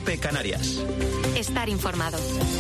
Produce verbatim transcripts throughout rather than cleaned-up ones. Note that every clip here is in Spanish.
COPE Canarias. Estar informado.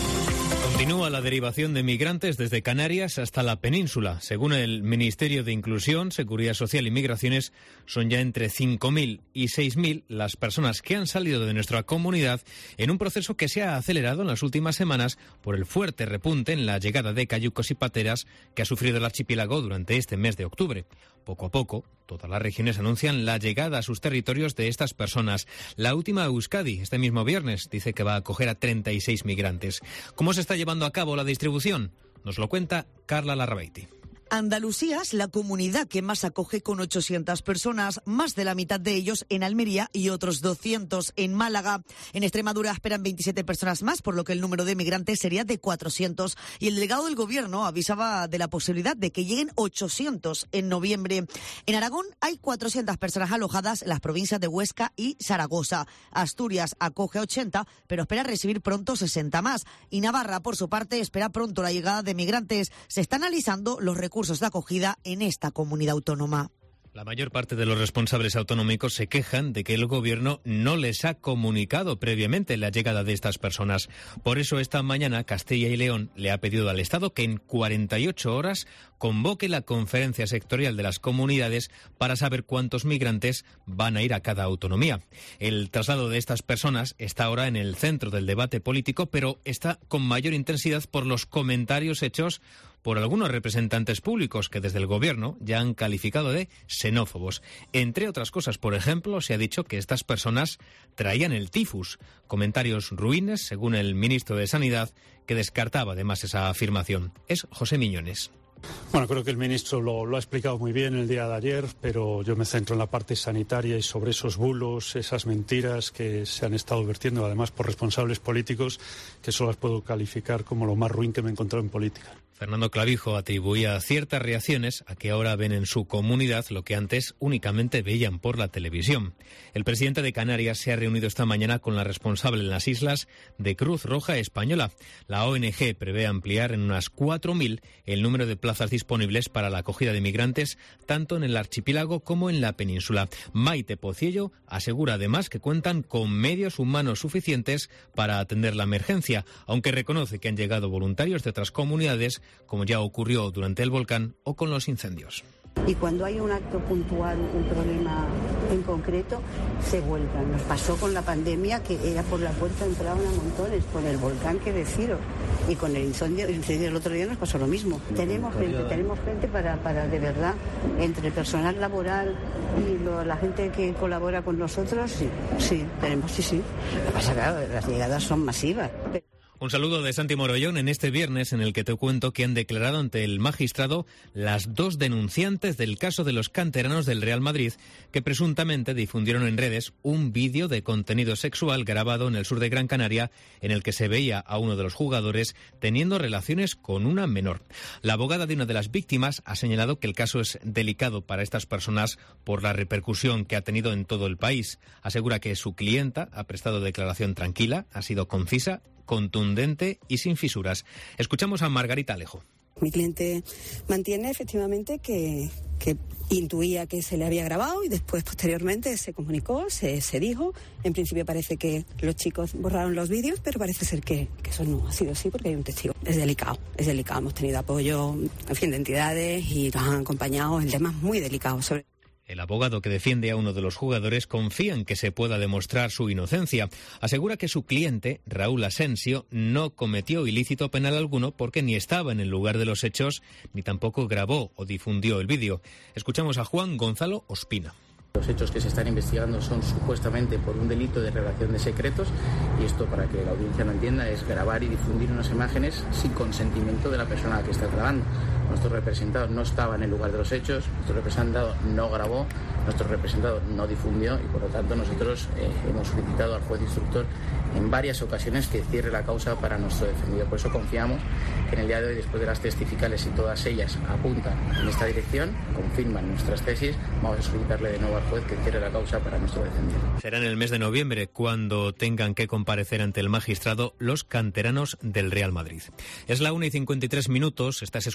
Continúa la derivación de migrantes desde Canarias hasta la península. Según el Ministerio de Inclusión, Seguridad Social y Migraciones, son ya entre cinco mil y seis mil las personas que han salido de nuestra comunidad en un proceso que se ha acelerado en las últimas semanas por el fuerte repunte en la llegada de cayucos y pateras que ha sufrido el archipiélago durante este mes de octubre. Poco a poco, todas las regiones anuncian la llegada a sus territorios de estas personas. La última, Euskadi, este mismo viernes, dice que va a acoger a treinta y seis migrantes. ¿Cómo se está llevando a cabo la distribución? Nos lo cuenta Carla Larrabeiti. Andalucía es la comunidad que más acoge con ochocientas personas, más de la mitad de ellos en Almería y otros doscientos en Málaga. En Extremadura esperan veintisiete personas más, por lo que el número de migrantes sería de cuatrocientos. Y el delegado del Gobierno avisaba de la posibilidad de que lleguen ochocientos en noviembre. En Aragón hay cuatrocientas personas alojadas en las provincias de Huesca y Zaragoza. Asturias acoge a ochenta, pero espera recibir pronto sesenta más. Y Navarra, por su parte, espera pronto la llegada de migrantes. Se está analizando los recursos de acogida en esta comunidad autónoma. La mayor parte de los responsables autonómicos se quejan de que el Gobierno no les ha comunicado previamente la llegada de estas personas. Por eso esta mañana Castilla y León le ha pedido al Estado que en cuarenta y ocho horas convoque la conferencia sectorial de las comunidades para saber cuántos migrantes van a ir a cada autonomía. El traslado de estas personas está ahora en el centro del debate político, pero está con mayor intensidad por los comentarios hechos por algunos representantes públicos que desde el Gobierno ya han calificado de xenófobos. Entre otras cosas, por ejemplo, se ha dicho que estas personas traían el tifus. Comentarios ruines, según el ministro de Sanidad, que descartaba además esa afirmación. Es José Miñones. Bueno, creo que el ministro lo, lo ha explicado muy bien el día de ayer, pero yo me centro en la parte sanitaria y sobre esos bulos, esas mentiras que se han estado vertiendo, además por responsables políticos, que solo las puedo calificar como lo más ruin que me he encontrado en política. Fernando Clavijo atribuía ciertas reacciones a que ahora ven en su comunidad lo que antes únicamente veían por la televisión. El presidente de Canarias se ha reunido esta mañana con la responsable en las islas de Cruz Roja Española. La O N G prevé ampliar en unas cuatro mil el número de plazas disponibles para la acogida de migrantes, tanto en el archipiélago como en la península. Maite Pociello asegura además que cuentan con medios humanos suficientes para atender la emergencia, aunque reconoce que han llegado voluntarios de otras comunidades, como ya ocurrió durante el volcán o con los incendios. Y cuando hay un acto puntual, un problema en concreto, se vuelcan. Nos pasó con la pandemia, que era por la puerta, entraban a montones, con el volcán, que deciros. Y con el incendio, el incendio del otro día nos pasó lo mismo. Tenemos gente, tenemos gente para, para de verdad, entre el personal laboral y lo, la gente que colabora con nosotros, sí, sí, tenemos, sí, sí. Lo que pasa, claro, las llegadas son masivas. Un saludo de Santi Morollón en este viernes en el que te cuento que han declarado ante el magistrado las dos denunciantes del caso de los canteranos del Real Madrid que presuntamente difundieron en redes un vídeo de contenido sexual grabado en el sur de Gran Canaria en el que se veía a uno de los jugadores teniendo relaciones con una menor. La abogada de una de las víctimas ha señalado que el caso es delicado para estas personas por la repercusión que ha tenido en todo el país. Asegura que su clienta ha prestado declaración tranquila, ha sido concisa, contundente y sin fisuras. Escuchamos a Margarita Alejo. Mi cliente mantiene efectivamente que, que intuía que se le había grabado y después posteriormente se comunicó, se, se dijo. En principio parece que los chicos borraron los vídeos, pero parece ser que, que eso no ha sido así porque hay un testigo. Es delicado, es delicado. Hemos tenido apoyo, en fin, de entidades y nos han acompañado en temas muy delicados sobre. El abogado que defiende a uno de los jugadores confía en que se pueda demostrar su inocencia. Asegura que su cliente, Raúl Asensio, no cometió ilícito penal alguno porque ni estaba en el lugar de los hechos ni tampoco grabó o difundió el vídeo. Escuchamos a Juan Gonzalo Ospina. Los hechos que se están investigando son supuestamente por un delito de revelación de secretos y esto, para que la audiencia lo entienda, es grabar y difundir unas imágenes sin consentimiento de la persona a la que está grabando. Nuestro representado no estaba en el lugar de los hechos, nuestro representado no grabó, nuestro representado no difundió y por lo tanto nosotros eh, hemos solicitado al juez instructor en varias ocasiones que cierre la causa para nuestro defendido. Por eso confiamos que en el día de hoy, después de las testificales y todas ellas apuntan en esta dirección, confirman nuestras tesis, vamos a solicitarle de nuevo al juez que cierre la causa para nuestro defendido. Será en el mes de noviembre cuando tengan que comparecer ante el magistrado los canteranos del Real Madrid. Es la una y cincuenta y tres minutos, estás escuchando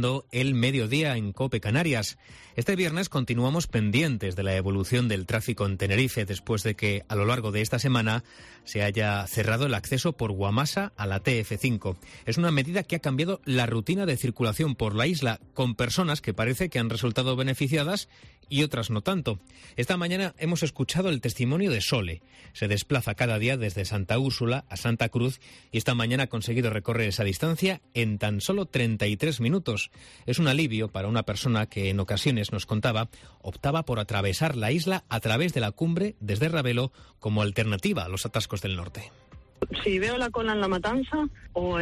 escuchando el Mediodía en COPE Canarias. Este viernes continuamos pendientes de la evolución del tráfico en Tenerife después de que a lo largo de esta semana se haya cerrado el acceso por Guamasa a la T F cinco. Es una medida que ha cambiado la rutina de circulación por la isla, con personas que parece que han resultado beneficiadas y otras no tanto. Esta mañana hemos escuchado el testimonio de Sole. Se desplaza cada día desde Santa Úrsula a Santa Cruz y esta mañana ha conseguido recorrer esa distancia en tan solo treinta y tres minutos. Es un alivio para una persona que en ocasiones, nos contaba, optaba por atravesar la isla a través de la cumbre desde Ravelo como alternativa a los atascos del norte. Si veo la cola en La Matanza o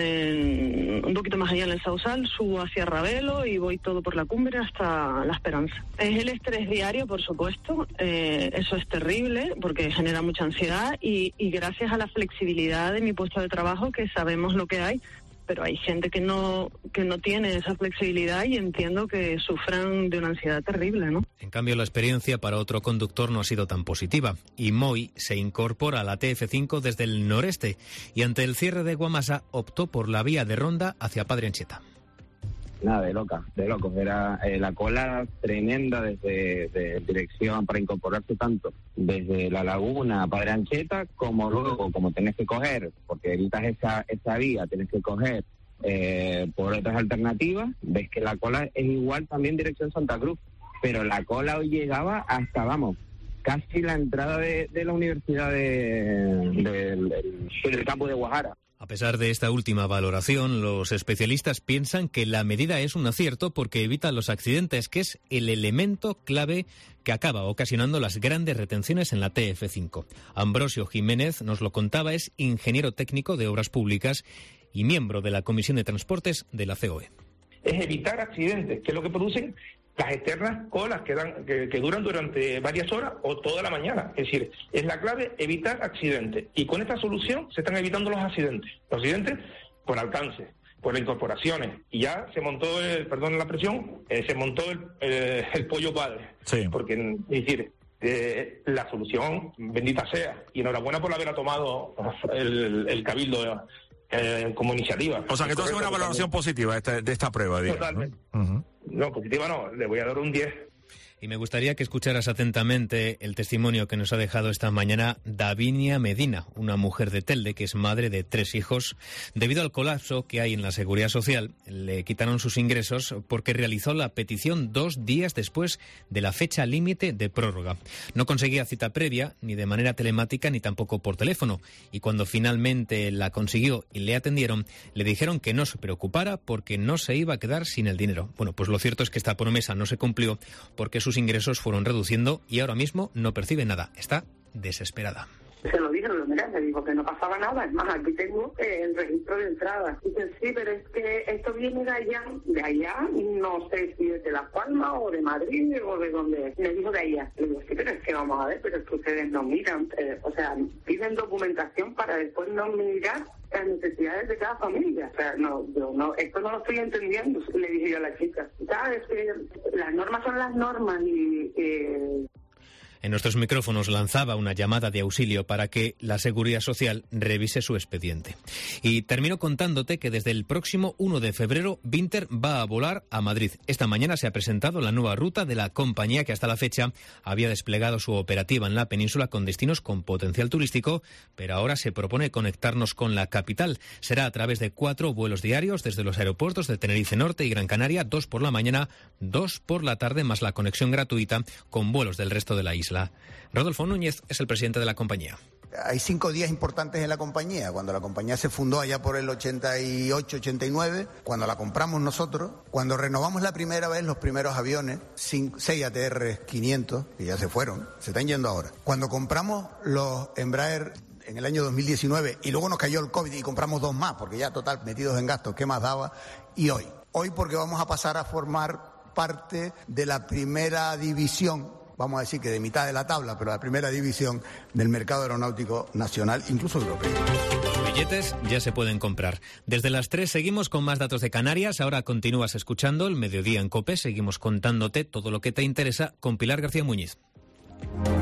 en, un poquito más allá en el Sausal, subo hacia Ravelo y voy todo por la cumbre hasta La Esperanza. Es el estrés diario, por supuesto, eh, eso es terrible porque genera mucha ansiedad y, y gracias a la flexibilidad de mi puesto de trabajo, que sabemos lo que hay, pero hay gente que no que no tiene esa flexibilidad y entiendo que sufran de una ansiedad terrible, ¿no? En cambio, la experiencia para otro conductor no ha sido tan positiva y Moy se incorpora a la T F cinco desde el noreste y ante el cierre de Guamasa optó por la vía de Ronda hacia Padre Anchieta. Nada, de loca, de locos. Era eh, la cola tremenda desde de dirección para incorporarse tanto desde la laguna a Padre Anchieta como luego, como tenés que coger, porque evitas esa, esa vía, tenés que coger eh, por otras alternativas, ves que la cola es igual también dirección Santa Cruz, pero la cola hoy llegaba hasta, vamos, casi la entrada de, de la Universidad de, de, de, del campo de Guajara. A pesar de esta última valoración, los especialistas piensan que la medida es un acierto porque evita los accidentes, que es el elemento clave que acaba ocasionando las grandes retenciones en la T F cinco. Ambrosio Jiménez nos lo contaba, es ingeniero técnico de Obras Públicas y miembro de la Comisión de Transportes de la C O E. Es evitar accidentes, que es lo que producen las eternas colas que, dan, que, que duran durante varias horas o toda la mañana. Es decir, es la clave evitar accidentes. Y con esta solución se están evitando los accidentes. Los accidentes por alcance, por las incorporaciones. Y ya se montó, el, perdón la presión, eh, se montó el, el, el pollo padre. Sí. Porque, es decir, eh, la solución, bendita sea. Y enhorabuena por haberla tomado el, el Cabildo eh, como iniciativa. O sea, que esto es una valoración positiva de esta, de esta prueba, digamos. Totalmente. ¿No? Uh-huh. No, positiva no, le voy a dar un diez. Y me gustaría que escucharas atentamente el testimonio que nos ha dejado esta mañana Davinia Medina, una mujer de Telde que es madre de tres hijos. Debido al colapso que hay en la Seguridad Social, le quitaron sus ingresos porque realizó la petición dos días después de la fecha límite de prórroga. No conseguía cita previa, ni de manera telemática, ni tampoco por teléfono. Y cuando finalmente la consiguió y le atendieron, le dijeron que no se preocupara porque no se iba a quedar sin el dinero. Bueno, pues lo cierto es que esta promesa no se cumplió porque sus ingresos fueron reduciendo y ahora mismo no percibe nada. Está desesperada. Se lo dije, mira, me dijo que no pasaba nada. Es más, aquí tengo eh, el registro de entrada. Dice, sí, pero es que esto viene de allá, de allá, no sé si es de Las Palmas o de Madrid o de donde. Me dijo de allá. Le digo, sí, pero es que vamos a ver, pero es que ustedes no miran, eh, o sea, piden documentación para después no mirar las necesidades de cada familia. O sea, no, yo no, esto no lo estoy entendiendo, le dije yo a la chica. Sabes que las normas son las normas y... Eh, En nuestros micrófonos lanzaba una llamada de auxilio para que la Seguridad Social revise su expediente. Y termino contándote que desde el próximo uno de febrero, Vinter va a volar a Madrid. Esta mañana se ha presentado la nueva ruta de la compañía que hasta la fecha había desplegado su operativa en la península con destinos con potencial turístico, pero ahora se propone conectarnos con la capital. Será a través de cuatro vuelos diarios desde los aeropuertos de Tenerife Norte y Gran Canaria, dos por la mañana, dos por la tarde, más la conexión gratuita con vuelos del resto de la isla. Rodolfo Núñez es el presidente de la compañía. Hay cinco días importantes en la compañía. Cuando la compañía se fundó allá por el ochenta y ocho, ochenta y nueve, cuando la compramos nosotros, cuando renovamos la primera vez los primeros aviones, seis A T R quinientos, que ya se fueron, se están yendo ahora. Cuando compramos los Embraer en el año dos mil diecinueve y luego nos cayó el COVID y compramos dos más, porque ya total metidos en gastos, ¿qué más daba? Y hoy, hoy porque vamos a pasar a formar parte de la primera división, vamos a decir que de mitad de la tabla, pero la primera división del mercado aeronáutico nacional, incluso europeo. Los billetes ya se pueden comprar. Desde las tres seguimos con más datos de Canarias. Ahora continúas escuchando el Mediodía en COPE. Seguimos contándote todo lo que te interesa con Pilar García Muñiz.